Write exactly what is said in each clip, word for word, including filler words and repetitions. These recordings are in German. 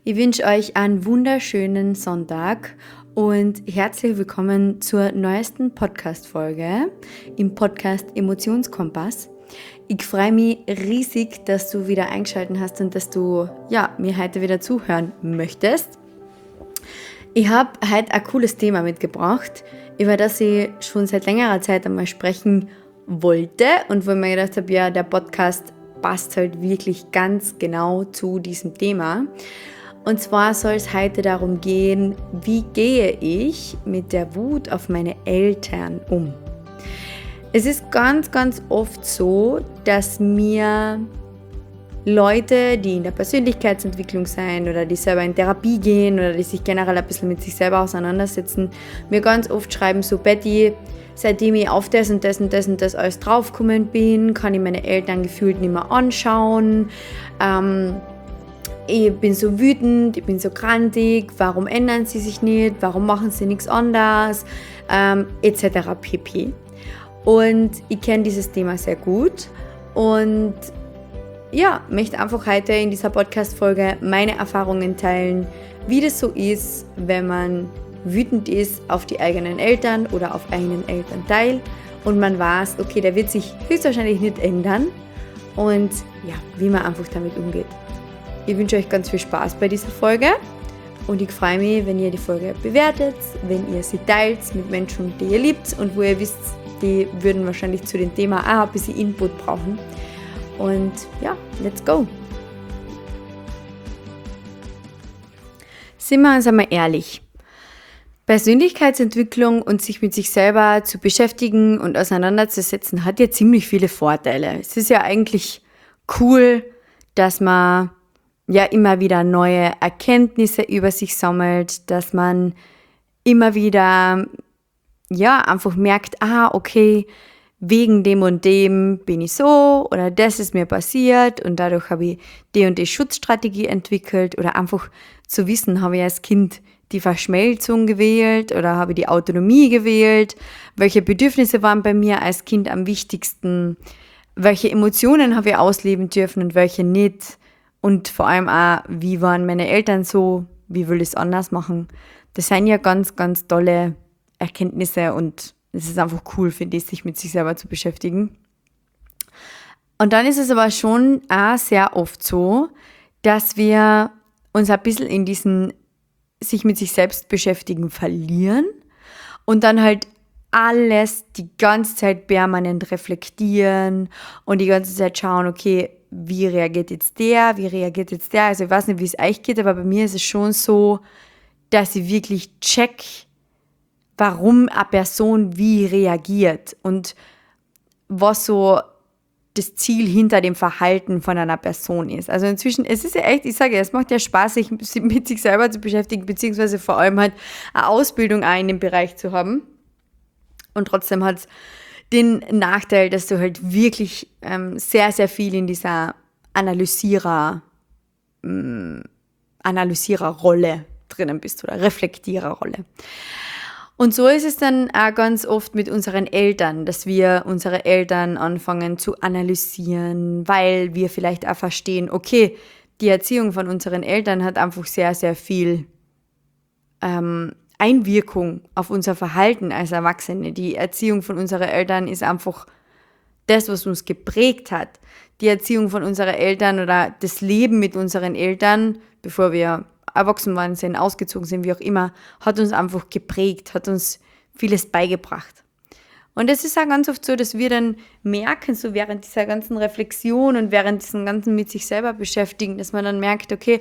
Ich wünsche euch einen wunderschönen Sonntag und herzlich willkommen zur neuesten Podcast-Folge im Podcast Emotionskompass. Ich freue mich riesig, dass du wieder eingeschaltet hast und dass du ja, mir heute wieder zuhören möchtest. Ich habe heute ein cooles Thema mitgebracht, über das ich schon seit längerer Zeit einmal sprechen wollte und wo ich mir gedacht habe, ja, der Podcast passt halt wirklich ganz genau zu diesem Thema. Und zwar soll es heute darum gehen, wie gehe ich mit der Wut auf meine Eltern um? Es ist ganz, ganz oft so, dass mir Leute, die in der Persönlichkeitsentwicklung sind oder die selber in Therapie gehen oder die sich generell ein bisschen mit sich selber auseinandersetzen, mir ganz oft schreiben so, Betty, seitdem ich auf das und das und das und das alles draufgekommen bin, kann ich meine Eltern gefühlt nicht mehr anschauen. Ähm, ich bin so wütend, ich bin so grantig, warum ändern sie sich nicht, warum machen sie nichts anderes, ähm, et cetera pp. Und ich kenne dieses Thema sehr gut und ja, möchte einfach heute in dieser Podcast-Folge meine Erfahrungen teilen, wie das so ist, wenn man wütend ist auf die eigenen Eltern oder auf einen Elternteil und man weiß, okay, der wird sich höchstwahrscheinlich nicht ändern und ja, wie man einfach damit umgeht. Ich wünsche euch ganz viel Spaß bei dieser Folge und ich freue mich, wenn ihr die Folge bewertet, wenn ihr sie teilt mit Menschen, die ihr liebt und wo ihr wisst, die würden wahrscheinlich zu dem Thema auch ein bisschen Input brauchen. Und ja, let's go! Sind wir uns einmal ehrlich. Persönlichkeitsentwicklung und sich mit sich selber zu beschäftigen und auseinanderzusetzen, hat ja ziemlich viele Vorteile. Es ist ja eigentlich cool, dass man ja immer wieder neue Erkenntnisse über sich sammelt, dass man immer wieder ja einfach merkt, ah, okay, wegen dem und dem bin ich so oder das ist mir passiert und dadurch habe ich die und die Schutzstrategie entwickelt oder einfach zu wissen, habe ich als Kind die Verschmelzung gewählt oder habe ich die Autonomie gewählt, welche Bedürfnisse waren bei mir als Kind am wichtigsten, welche Emotionen habe ich ausleben dürfen und welche nicht und vor allem auch, wie waren meine Eltern so, wie will ich es anders machen. Das sind ja ganz, ganz tolle Erkenntnisse und es ist einfach cool, finde ich, sich mit sich selber zu beschäftigen. Und dann ist es aber schon auch sehr oft so, dass wir uns ein bisschen in diesen sich mit sich selbst beschäftigen verlieren und dann halt alles die ganze Zeit permanent reflektieren und die ganze Zeit schauen, okay, wie reagiert jetzt der, wie reagiert jetzt der. Also ich weiß nicht, wie es euch geht, aber bei mir ist es schon so, dass ich wirklich check, warum eine Person wie reagiert und was so das Ziel hinter dem Verhalten von einer Person ist. Also inzwischen, es ist ja echt, ich sage ja, es macht ja Spaß, sich mit sich selber zu beschäftigen, beziehungsweise vor allem halt eine Ausbildung auch in dem Bereich zu haben. Und trotzdem hat es den Nachteil, dass du halt wirklich ähm, sehr, sehr viel in dieser Analysierer, ähm, Analysiererrolle drinnen bist oder Reflektiererrolle. Und so ist es dann auch ganz oft mit unseren Eltern, dass wir unsere Eltern anfangen zu analysieren, weil wir vielleicht auch verstehen, okay, die Erziehung von unseren Eltern hat einfach sehr, sehr viel ähm, Einwirkung auf unser Verhalten als Erwachsene. Die Erziehung von unseren Eltern ist einfach das, was uns geprägt hat. Die Erziehung von unseren Eltern oder das Leben mit unseren Eltern, bevor wir erwachsen waren sind, ausgezogen sind, wie auch immer, hat uns einfach geprägt, hat uns vieles beigebracht. Und es ist auch ganz oft so, dass wir dann merken, so während dieser ganzen Reflexion und während diesem ganzen mit sich selber beschäftigen, dass man dann merkt, okay,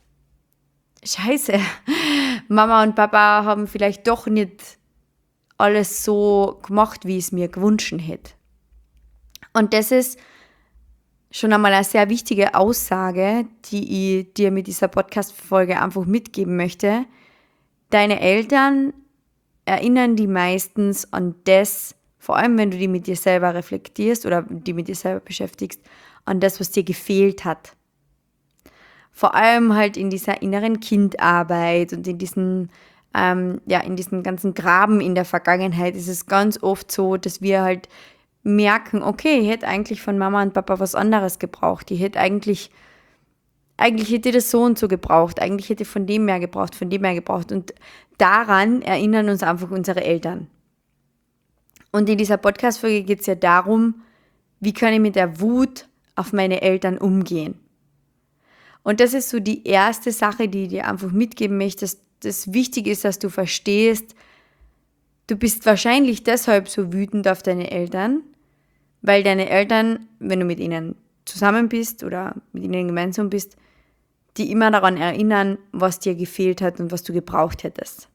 scheiße, Mama und Papa haben vielleicht doch nicht alles so gemacht, wie ich es mir gewünscht hätte. Und das ist schon einmal eine sehr wichtige Aussage, die ich dir mit dieser Podcast-Folge einfach mitgeben möchte. Deine Eltern erinnern die meistens an das, vor allem wenn du die mit dir selber reflektierst oder die mit dir selber beschäftigst, an das, was dir gefehlt hat. Vor allem halt in dieser inneren Kindarbeit und in diesen, ähm, ja, in diesen ganzen Graben in der Vergangenheit ist es ganz oft so, dass wir halt merken, okay, ich hätte eigentlich von Mama und Papa was anderes gebraucht. Ich hätte eigentlich eigentlich hätte ich das so und so gebraucht, eigentlich hätte ich von dem mehr gebraucht, von dem mehr gebraucht. Und daran erinnern uns einfach unsere Eltern. Und in dieser Podcast-Folge geht es ja darum, wie kann ich mit der Wut auf meine Eltern umgehen. Und das ist so die erste Sache, die ich dir einfach mitgeben möchte, dass das wichtig ist, dass du verstehst, du bist wahrscheinlich deshalb so wütend auf deine Eltern, weil deine Eltern, wenn du mit ihnen zusammen bist oder mit ihnen gemeinsam bist, die immer daran erinnern, was dir gefehlt hat und was du gebraucht hättest.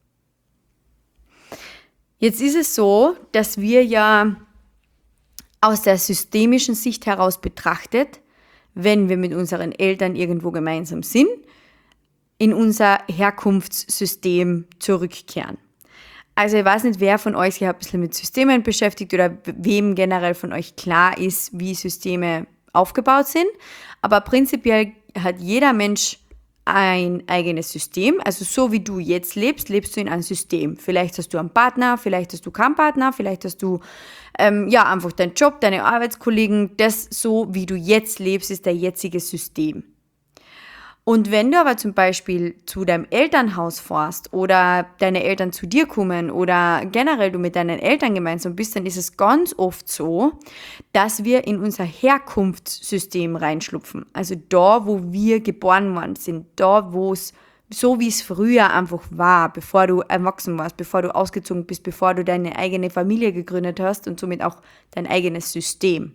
Jetzt ist es so, dass wir ja aus der systemischen Sicht heraus betrachtet, wenn wir mit unseren Eltern irgendwo gemeinsam sind, in unser Herkunftssystem zurückkehren. Also ich weiß nicht, wer von euch sich ein bisschen mit Systemen beschäftigt oder wem generell von euch klar ist, wie Systeme aufgebaut sind, aber prinzipiell hat jeder Mensch ein eigenes System, also so wie du jetzt lebst, lebst du in einem System. Vielleicht hast du einen Partner, vielleicht hast du keinen Partner, vielleicht hast du ähm, ja einfach deinen Job, deine Arbeitskollegen, das so wie du jetzt lebst, ist dein jetziges System. Und wenn du aber zum Beispiel zu deinem Elternhaus fährst oder deine Eltern zu dir kommen oder generell du mit deinen Eltern gemeinsam bist, dann ist es ganz oft so, dass wir in unser Herkunftssystem reinschlupfen. Also da, wo wir geboren worden sind, da, wo es so wie es früher einfach war, bevor du erwachsen warst, bevor du ausgezogen bist, bevor du deine eigene Familie gegründet hast und somit auch dein eigenes System.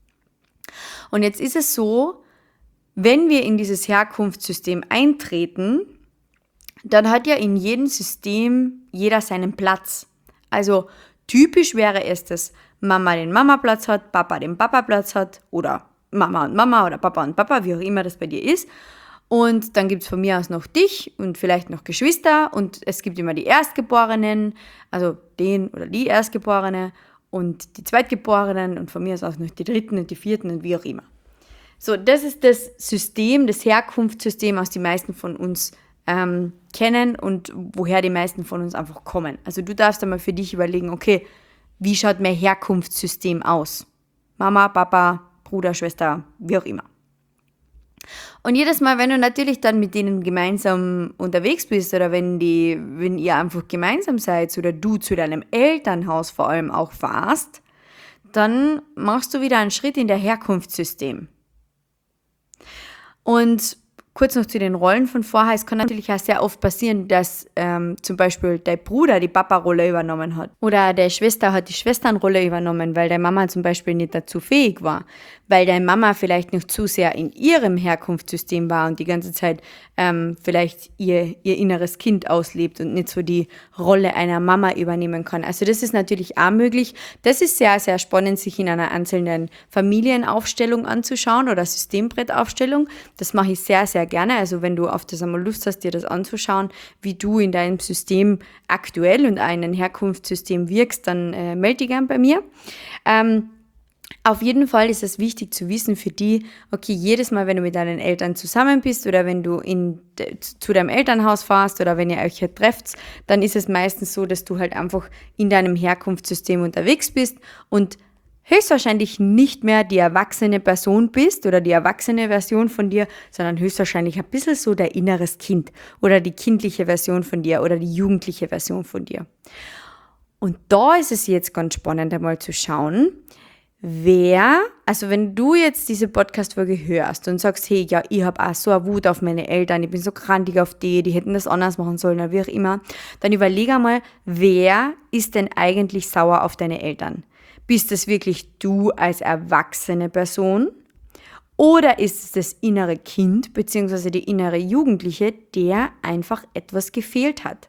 Und jetzt ist es so, wenn wir in dieses Herkunftssystem eintreten, dann hat ja in jedem System jeder seinen Platz. Also typisch wäre es, dass Mama den Mama-Platz hat, Papa den Papa-Platz hat oder Mama und Mama oder Papa und Papa, wie auch immer das bei dir ist. Und dann gibt es von mir aus noch dich und vielleicht noch Geschwister und es gibt immer die Erstgeborenen, also den oder die Erstgeborene und die Zweitgeborenen und von mir aus auch noch die Dritten und die Vierten und wie auch immer. So, das ist das System, das Herkunftssystem, aus die meisten von uns ähm, kennen und woher die meisten von uns einfach kommen. Also du darfst einmal für dich überlegen, okay, wie schaut mein Herkunftssystem aus? Mama, Papa, Bruder, Schwester, wie auch immer. Und jedes Mal, wenn du natürlich dann mit denen gemeinsam unterwegs bist oder wenn, die, wenn ihr einfach gemeinsam seid oder du zu deinem Elternhaus vor allem auch fahrst, dann machst du wieder einen Schritt in der Herkunftssystem. Und kurz noch zu den Rollen von vorher. Es kann natürlich auch sehr oft passieren, dass ähm, zum Beispiel dein Bruder die Papa-Rolle übernommen hat. Oder deine Schwester hat die Schwesternrolle übernommen, weil deine Mama zum Beispiel nicht dazu fähig war. Weil deine Mama vielleicht noch zu sehr in ihrem Herkunftssystem war und die ganze Zeit ähm, vielleicht ihr, ihr inneres Kind auslebt und nicht so die Rolle einer Mama übernehmen kann. Also das ist natürlich auch möglich. Das ist sehr, sehr spannend, sich in einer einzelnen Familienaufstellung anzuschauen oder Systembrettaufstellung. Das mache ich sehr, sehr gerne. Also wenn du auf das einmal Lust hast, dir das anzuschauen, wie du in deinem System aktuell und einem Herkunftssystem wirkst, dann äh, melde dich gern bei mir. Ähm, Auf jeden Fall ist es wichtig zu wissen für die, okay, jedes Mal, wenn du mit deinen Eltern zusammen bist oder wenn du in, zu deinem Elternhaus fährst oder wenn ihr euch hier trefft, dann ist es meistens so, dass du halt einfach in deinem Herkunftssystem unterwegs bist und höchstwahrscheinlich nicht mehr die erwachsene Person bist oder die erwachsene Version von dir, sondern höchstwahrscheinlich ein bisschen so dein inneres Kind oder die kindliche Version von dir oder die jugendliche Version von dir. Und da ist es jetzt ganz spannend, einmal zu schauen, wer, also wenn du jetzt diese Podcast-Folge hörst und sagst, hey, ja, ich habe auch so eine Wut auf meine Eltern, ich bin so krantig auf die, die hätten das anders machen sollen oder wie auch immer, dann überlege einmal, wer ist denn eigentlich sauer auf deine Eltern? Bist es wirklich du als erwachsene Person oder ist es das innere Kind bzw. die innere Jugendliche, der einfach etwas gefehlt hat?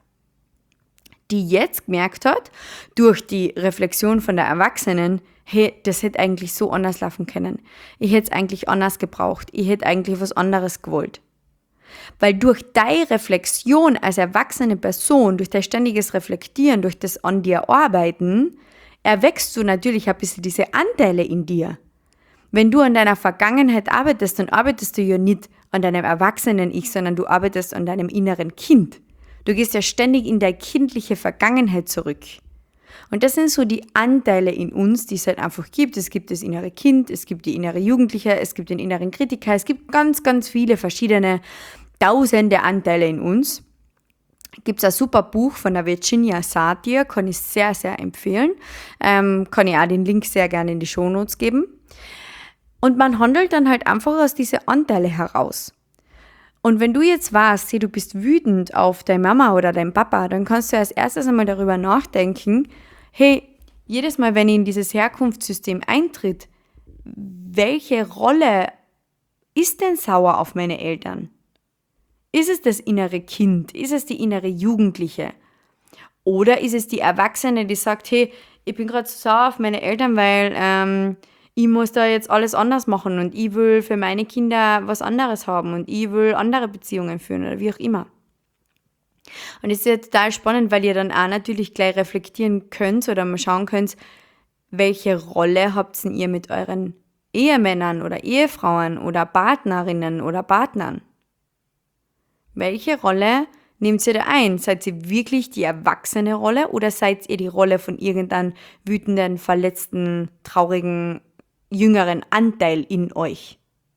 Die jetzt gemerkt hat, durch die Reflexion von der Erwachsenen, hey, das hätte eigentlich so anders laufen können. Ich hätte es eigentlich anders gebraucht. Ich hätte eigentlich was anderes gewollt. Weil durch deine Reflexion als erwachsene Person, durch dein ständiges Reflektieren, durch das an dir Arbeiten, erwächst du natürlich ein bisschen diese Anteile in dir. Wenn du an deiner Vergangenheit arbeitest, dann arbeitest du ja nicht an deinem erwachsenen Ich, sondern du arbeitest an deinem inneren Kind. Du gehst ja ständig in deine kindliche Vergangenheit zurück. Und das sind so die Anteile in uns, die es halt einfach gibt. Es gibt das innere Kind, es gibt die innere Jugendliche, es gibt den inneren Kritiker, es gibt ganz, ganz viele verschiedene, tausende Anteile in uns. Gibt es ein super Buch von der Virginia Satir, kann ich sehr, sehr empfehlen. Ähm, kann ich auch den Link sehr gerne in die Shownotes geben. Und man handelt dann halt einfach aus diesen Anteile heraus. Und wenn du jetzt weißt, hey, du bist wütend auf deine Mama oder deinen Papa, dann kannst du als erstes einmal darüber nachdenken, hey, jedes Mal, wenn ich in dieses Herkunftssystem eintritt, welche Rolle ist denn sauer auf meine Eltern? Ist es das innere Kind? Ist es die innere Jugendliche? Oder ist es die Erwachsene, die sagt, hey, ich bin gerade so sauer auf meine Eltern, weil ähm, ich muss da jetzt alles anders machen und ich will für meine Kinder was anderes haben und ich will andere Beziehungen führen oder wie auch immer. Und das ist ja total spannend, weil ihr dann auch natürlich gleich reflektieren könnt oder mal schauen könnt, welche Rolle habt ihr mit euren Ehemännern oder Ehefrauen oder Partnerinnen oder Partnern? Welche Rolle nehmt ihr da ein? Seid ihr wirklich die erwachsene Rolle oder seid ihr die Rolle von irgendeinem wütenden, verletzten, traurigen, jüngeren Anteil in euch?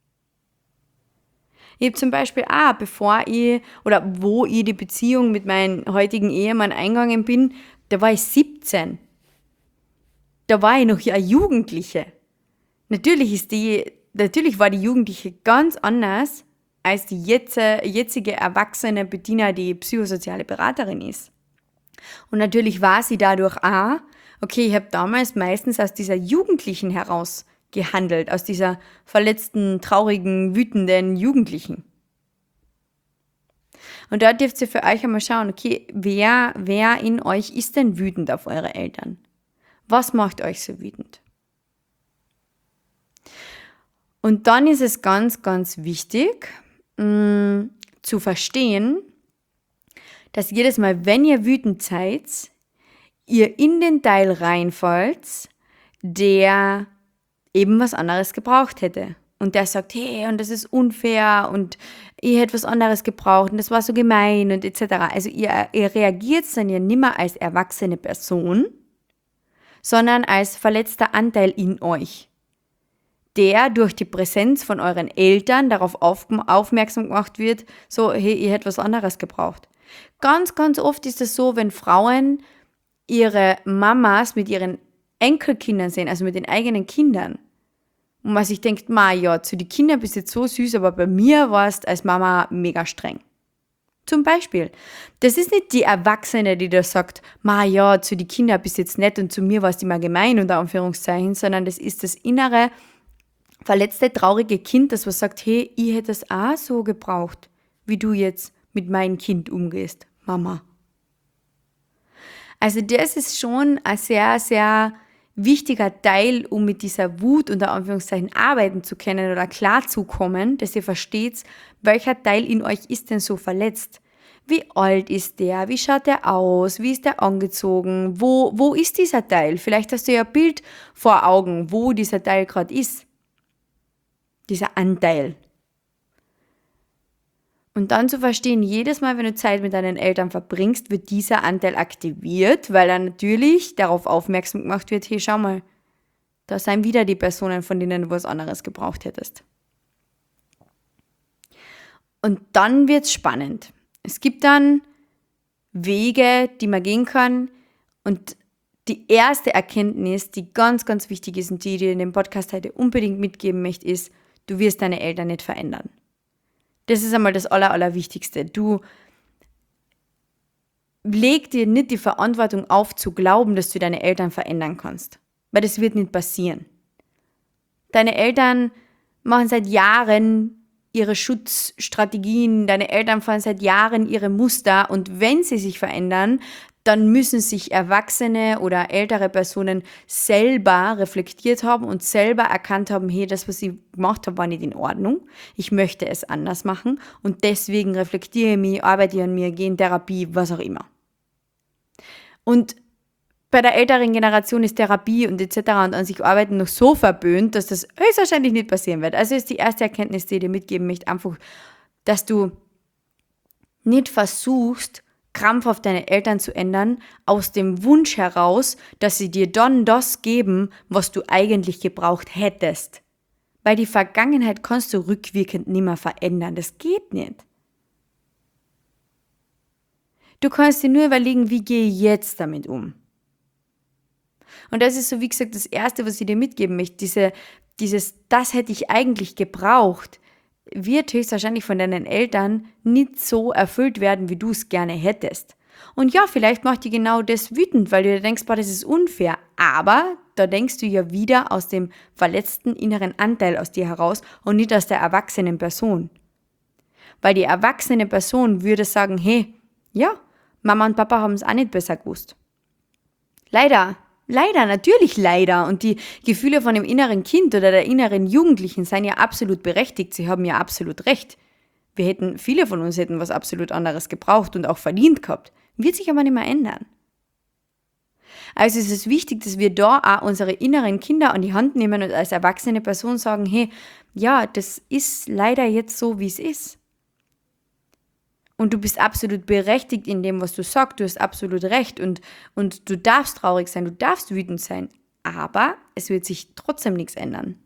Ich habe zum Beispiel auch, bevor ich oder wo ich die Beziehung mit meinem heutigen Ehemann eingegangen bin, da war ich siebzehn. Da war ich noch eine Jugendliche. Natürlich ist die, natürlich war die Jugendliche ganz anders als die jetzige erwachsene Bettina, die psychosoziale Beraterin ist. Und natürlich war sie dadurch auch, okay, ich habe damals meistens aus dieser Jugendlichen heraus gehandelt, aus dieser verletzten, traurigen, wütenden Jugendlichen. Und da dürft ihr für euch einmal schauen, okay, wer, wer in euch ist denn wütend auf eure Eltern? Was macht euch so wütend? Und dann ist es ganz, ganz wichtig, mh, zu verstehen, dass jedes Mal, wenn ihr wütend seid, ihr in den Teil reinfallt, der eben was anderes gebraucht hätte. Und der sagt, hey, und das ist unfair und ich hätte was anderes gebraucht und das war so gemein und et cetera. Also ihr, ihr reagiert dann ja nicht mehr als erwachsene Person, sondern als verletzter Anteil in euch, der durch die Präsenz von euren Eltern darauf auf, aufmerksam gemacht wird, so, hey, ihr hättet was anderes gebraucht. Ganz, ganz oft ist es so, wenn Frauen ihre Mamas mit ihren Enkelkindern sehen, also mit den eigenen Kindern, und man sich denkt, ma ja, zu den Kindern bist du jetzt so süß, aber bei mir warst du als Mama mega streng. Zum Beispiel. Das ist nicht die Erwachsene, die da sagt, ma ja, zu den Kindern bist du jetzt nett und zu mir warst du immer gemein, unter Anführungszeichen, sondern das ist das innere, verletzte, traurige Kind, das was sagt, hey, ich hätte es auch so gebraucht, wie du jetzt mit meinem Kind umgehst, Mama. Also das ist schon ein sehr, sehr wichtiger Teil, um mit dieser Wut unter Anführungszeichen arbeiten zu können oder klarzukommen, dass ihr versteht, welcher Teil in euch ist denn so verletzt. Wie alt ist der? Wie schaut der aus? Wie ist der angezogen? Wo, wo ist dieser Teil? Vielleicht hast du ja ein Bild vor Augen, wo dieser Teil gerade ist. Dieser Anteil. Und dann zu verstehen, jedes Mal, wenn du Zeit mit deinen Eltern verbringst, wird dieser Anteil aktiviert, weil dann natürlich darauf aufmerksam gemacht wird, hey, schau mal, da sind wieder die Personen, von denen du was anderes gebraucht hättest. Und dann wird's spannend. Es gibt dann Wege, die man gehen kann. Und die erste Erkenntnis, die ganz, ganz wichtig ist und die ich dir in dem Podcast heute unbedingt mitgeben möchte, ist, du wirst deine Eltern nicht verändern. Das ist einmal das Aller, Allerwichtigste. Du leg dir nicht die Verantwortung auf, zu glauben, dass du deine Eltern verändern kannst. Weil das wird nicht passieren. Deine Eltern machen seit Jahren ihre Schutzstrategien, deine Eltern fahren seit Jahren ihre Muster und wenn sie sich verändern, dann müssen sich erwachsene oder ältere Personen selber reflektiert haben und selber erkannt haben, hey, das, was ich gemacht habe, war nicht in Ordnung. Ich möchte es anders machen und deswegen reflektiere ich mich, arbeite an mir, gehe in Therapie, was auch immer. Und bei der älteren Generation ist Therapie und et cetera und an sich arbeiten noch so verböhnt, dass das höchstwahrscheinlich nicht passieren wird. Also ist die erste Erkenntnis, die ich dir mitgeben möchte, einfach, dass du nicht versuchst, krampfhaft deine Eltern zu ändern, aus dem Wunsch heraus, dass sie dir dann das geben, was du eigentlich gebraucht hättest. Weil die Vergangenheit kannst du rückwirkend nicht mehr verändern. Das geht nicht. Du kannst dir nur überlegen, wie gehe ich jetzt damit um. Und das ist so, wie gesagt, das Erste, was ich dir mitgeben möchte. Diese, dieses, das hätte ich eigentlich gebraucht, wird höchstwahrscheinlich von deinen Eltern nicht so erfüllt werden, wie du es gerne hättest. Und ja, vielleicht macht dir genau das wütend, weil du dir denkst, boah, das ist unfair. Aber da denkst du ja wieder aus dem verletzten inneren Anteil aus dir heraus und nicht aus der erwachsenen Person. Weil die erwachsene Person würde sagen, hey, ja, Mama und Papa haben es auch nicht besser gewusst. Leider. Leider, natürlich leider. Und die Gefühle von dem inneren Kind oder der inneren Jugendlichen seien ja absolut berechtigt. Sie haben ja absolut recht. Wir hätten, viele von uns hätten was absolut anderes gebraucht und auch verdient gehabt. Wird sich aber nicht mehr ändern. Also ist es wichtig, dass wir da auch unsere inneren Kinder an die Hand nehmen und als erwachsene Person sagen, hey, ja, das ist leider jetzt so, wie es ist. Und du bist absolut berechtigt in dem, was du sagst. Du hast absolut recht und, und du darfst traurig sein, du darfst wütend sein. Aber es wird sich trotzdem nichts ändern.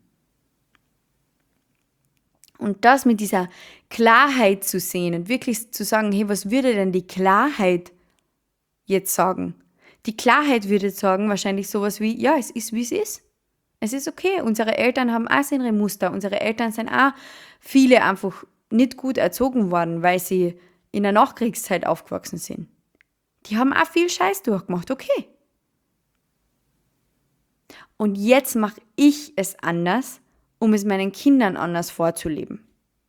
Und das mit dieser Klarheit zu sehen und wirklich zu sagen, hey, was würde denn die Klarheit jetzt sagen? Die Klarheit würde sagen wahrscheinlich sowas wie, ja, es ist, wie es ist. Es ist okay. Unsere Eltern haben auch ihre Muster. Unsere Eltern sind auch viele einfach nicht gut erzogen worden, weil sie in der Nachkriegszeit aufgewachsen sind. Die haben auch viel Scheiß durchgemacht, okay. Und jetzt mache ich es anders, um es meinen Kindern anders vorzuleben.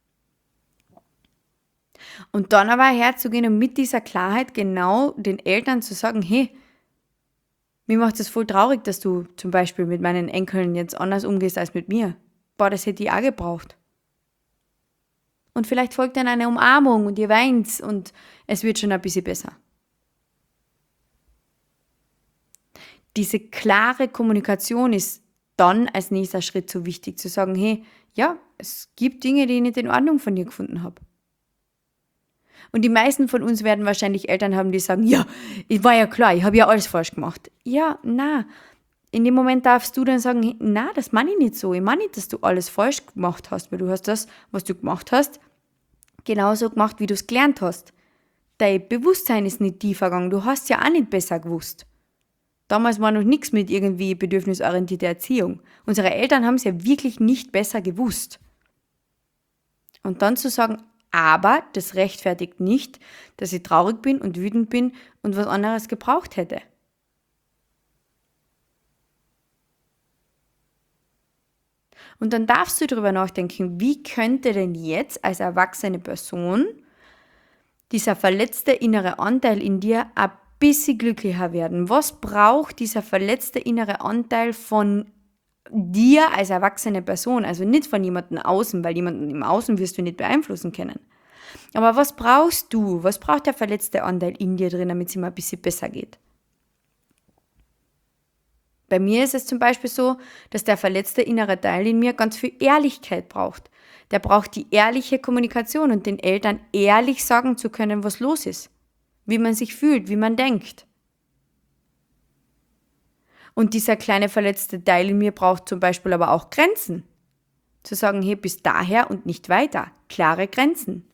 Und dann aber herzugehen und mit dieser Klarheit genau den Eltern zu sagen, hey, mir macht es voll traurig, dass du zum Beispiel mit meinen Enkeln jetzt anders umgehst als mit mir. Boah, das hätte ich auch gebraucht. Und vielleicht folgt dann eine Umarmung und ihr weint und es wird schon ein bisschen besser. Diese klare Kommunikation ist dann als nächster Schritt so wichtig, zu sagen, hey, ja, es gibt Dinge, die ich nicht in Ordnung von dir gefunden habe. Und die meisten von uns werden wahrscheinlich Eltern haben, die sagen, ja, ich war ja klar, ich habe ja alles falsch gemacht. Ja, na, in dem Moment darfst du dann sagen, hey, na, das meine ich nicht so. Ich meine nicht, dass du alles falsch gemacht hast, weil du hast das, was du gemacht hast, genauso gemacht, wie du es gelernt hast. Dein Bewusstsein ist nicht tiefer gegangen, du hast ja auch nicht besser gewusst. Damals war noch nichts mit irgendwie bedürfnisorientierter Erziehung. Unsere Eltern haben es ja wirklich nicht besser gewusst. Und dann zu sagen, aber das rechtfertigt nicht, dass ich traurig bin und wütend bin und was anderes gebraucht hätte. Und dann darfst du darüber nachdenken, wie könnte denn jetzt als erwachsene Person dieser verletzte innere Anteil in dir ein bisschen glücklicher werden? Was braucht dieser verletzte innere Anteil von dir als erwachsene Person? Also nicht von jemandem außen, weil jemanden im Außen wirst du nicht beeinflussen können. Aber was brauchst du? Was braucht der verletzte Anteil in dir drin, damit es ihm ein bisschen besser geht? Bei mir ist es zum Beispiel so, dass der verletzte innere Teil in mir ganz viel Ehrlichkeit braucht. Der braucht die ehrliche Kommunikation und den Eltern ehrlich sagen zu können, was los ist, wie man sich fühlt, wie man denkt. Und dieser kleine verletzte Teil in mir braucht zum Beispiel aber auch Grenzen. Zu sagen, hey, bis daher und nicht weiter. Klare Grenzen.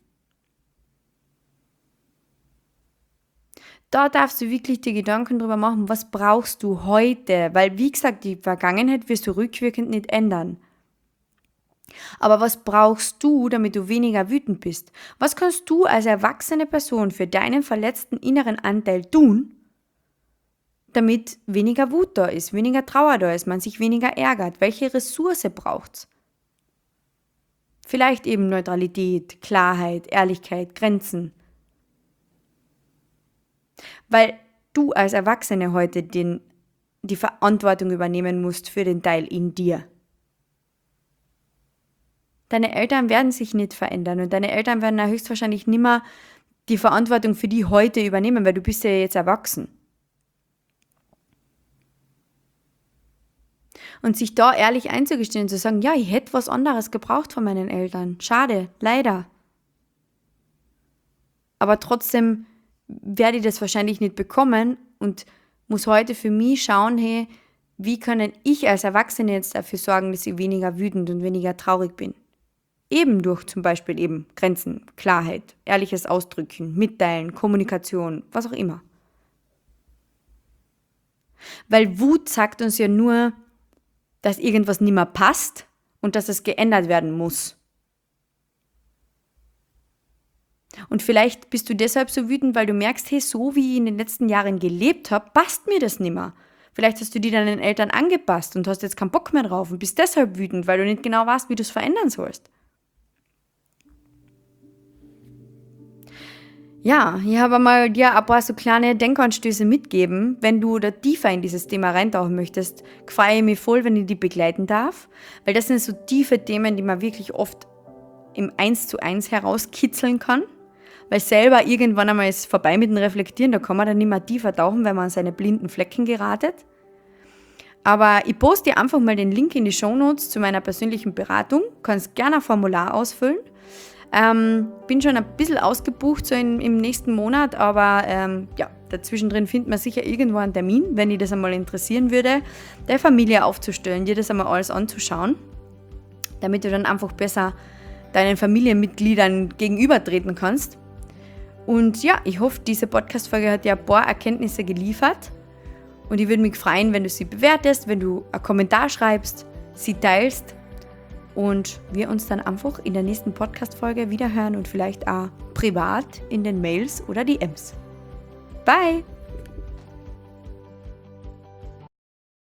Da darfst du wirklich dir Gedanken drüber machen, was brauchst du heute? Weil, wie gesagt, die Vergangenheit wirst du rückwirkend nicht ändern. Aber was brauchst du, damit du weniger wütend bist? Was kannst du als erwachsene Person für deinen verletzten inneren Anteil tun, damit weniger Wut da ist, weniger Trauer da ist, man sich weniger ärgert? Welche Ressource braucht's? Vielleicht eben Neutralität, Klarheit, Ehrlichkeit, Grenzen. Weil du als Erwachsene heute den, die Verantwortung übernehmen musst für den Teil in dir. Deine Eltern werden sich nicht verändern und deine Eltern werden höchstwahrscheinlich nicht mehr die Verantwortung für die heute übernehmen, weil du bist ja jetzt erwachsen. Und sich da ehrlich einzugestehen und zu sagen, ja, ich hätte was anderes gebraucht von meinen Eltern. Schade, leider. Aber trotzdem werde ich das wahrscheinlich nicht bekommen und muss heute für mich schauen, hey, wie kann ich als Erwachsene jetzt dafür sorgen, dass ich weniger wütend und weniger traurig bin? Eben durch zum Beispiel eben Grenzen, Klarheit, ehrliches Ausdrücken, Mitteilen, Kommunikation, was auch immer. Weil Wut sagt uns ja nur, dass irgendwas nicht mehr passt und dass es geändert werden muss. Und vielleicht bist du deshalb so wütend, weil du merkst, hey, so wie ich in den letzten Jahren gelebt habe, passt mir das nicht mehr. Vielleicht hast du die deinen Eltern angepasst und hast jetzt keinen Bock mehr drauf und bist deshalb wütend, weil du nicht genau weißt, wie du es verändern sollst. Ja, ich habe mal dir ein paar so kleine Denkanstöße mitgeben. Wenn du da tiefer in dieses Thema reintauchen möchtest, freue ich mich voll, wenn ich dich begleiten darf, weil das sind so tiefe Themen, die man wirklich oft im Eins zu Eins herauskitzeln kann, weil selber irgendwann einmal ist vorbei mit dem Reflektieren, da kann man dann nicht mehr tiefer tauchen, weil man an seine blinden Flecken geratet. Aber ich poste dir einfach mal den Link in die Shownotes zu meiner persönlichen Beratung, kannst gerne ein Formular ausfüllen. Ähm, bin schon ein bisschen ausgebucht so in, im nächsten Monat, aber ähm, ja, dazwischendrin findet man sicher irgendwo einen Termin, wenn dich das einmal interessieren würde, deine Familie aufzustellen, dir das einmal alles anzuschauen, damit du dann einfach besser deinen Familienmitgliedern gegenübertreten kannst. Und ja, ich hoffe, diese Podcast-Folge hat dir ein paar Erkenntnisse geliefert und ich würde mich freuen, wenn du sie bewertest, wenn du einen Kommentar schreibst, sie teilst und wir uns dann einfach in der nächsten Podcast-Folge wieder hören und vielleicht auch privat in den Mails oder D Ms. Bye!